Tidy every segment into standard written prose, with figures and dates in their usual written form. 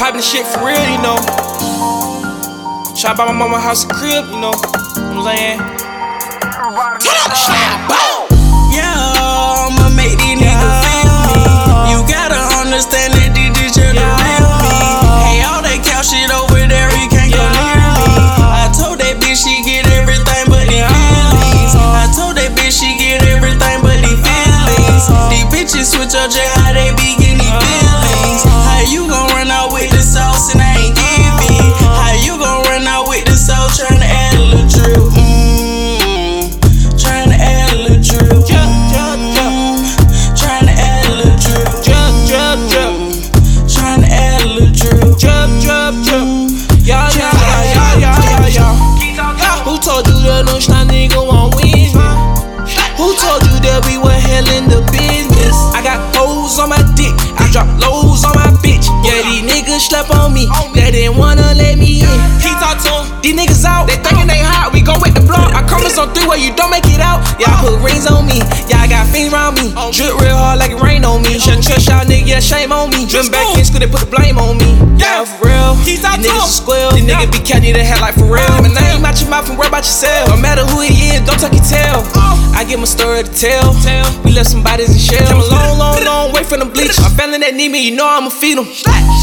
Poppin' the shit for real, you know. Try to buy my mama house a crib, you know. You know what I'm saying? Yeah, I'ma make these niggas feel me. You gotta understand that these just the real me. Hey, all that cow shit over there, you can't go near me. I told that bitch she get everything but the feelings. I told that bitch she get everything but the feelings. These bitches switch up just how they be getting these feelings. How you gon' run out with the sauce and I ain't give me? How you gon' run out with the sauce trying to add a little drip? Trying to add a little drip. Trying to add a little drip. Trying to add a little drip. Yeah. Who told you that no shot nigga won't win? Who told you that we were hell in the business? I got hoes on my dick, I drop lows on my bitch. Yeah, these niggas slept on me, they didn't wanna let me in. He talk to them, these niggas out, they thinking they hot, we go with the block. I promise on 3 where you don't make it out. Y'all put rings on me, y'all got fiends around me. Drip real hard like it rain on me. Shouldn't trust y'all nigga, yeah, shame on me. Drip back in school, they put the blame on me. Yeah, for real, these niggas are square. These niggas be catching their head like for real. My name out your mouth and worry about yourself. No matter who he is, don't talk your tail. I give my story to tell. We left some bodies in shells. Came a long way from the bleachers. My family that need me, you know I'ma feed them.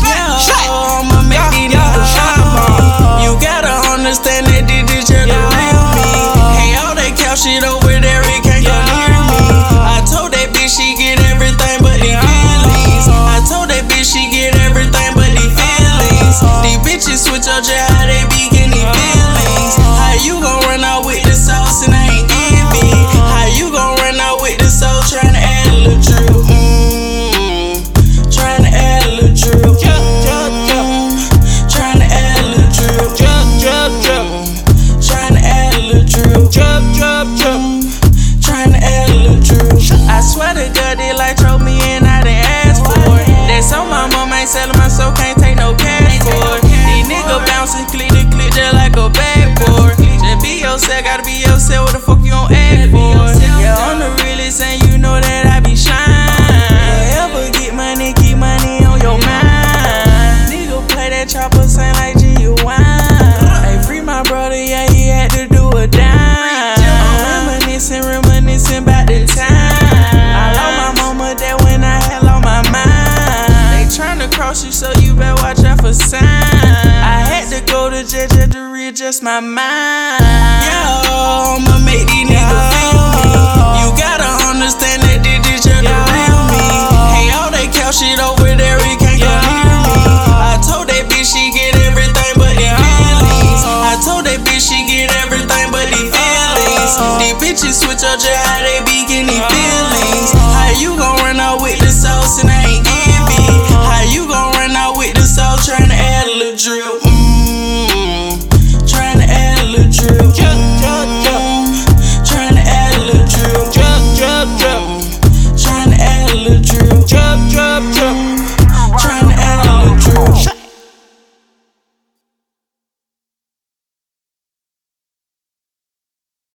I'ma make these niggas shine. You gotta understand that this just the real me. Hey, all that cow shit over there, it can't go near me. I told that bitch she get everything but the feelings. I told that bitch she get everything but the feelings. These bitches switch up just how they be getting these feelings. How you gon' run out with the sauce and I ain't give me? How you gon' run out with the sauce trying to add a little drip? Trying to add a little drip. Trying to add a little drip. Trying to add a little drip. Trying to add a little drip. I swear to God, they like throw me in, I didn't ask for it. That's on my mom, ain't selling my soul, can't take no cash for it. These niggas bouncing, click the click just like a backboard. Just be yourself, gotta be yourself, what the fuck you gon' act for? Yeah, I'm the realest, and you know that I be shine. Ever get money, keep money on your mind. Nigga play that chopper, sing like G-U-Wine. Hey, free my brother, yeah, he had to do a dime. I'm reminiscing about the time I lost my mama, that when I had lost my mind. They tryna cross you, so you better watch out for signs. I had to go to jail just to readjust my mind. Yeah, I'ma make these niggas feel me. You gotta understand that this just the real me. Hey, all that cow shit over there, it can't go near me. I told that bitch she get everything but the feelings. I told that bitch she get everything but the feelings. These bitches switch up just how they be getting these feelings. How you gon' run out with the sauce and I ain't give me? How you gon' run out with the sauce trying to add a little drip? Trying to add a little drip. Trying to add a little drip. Trying to add a little drip.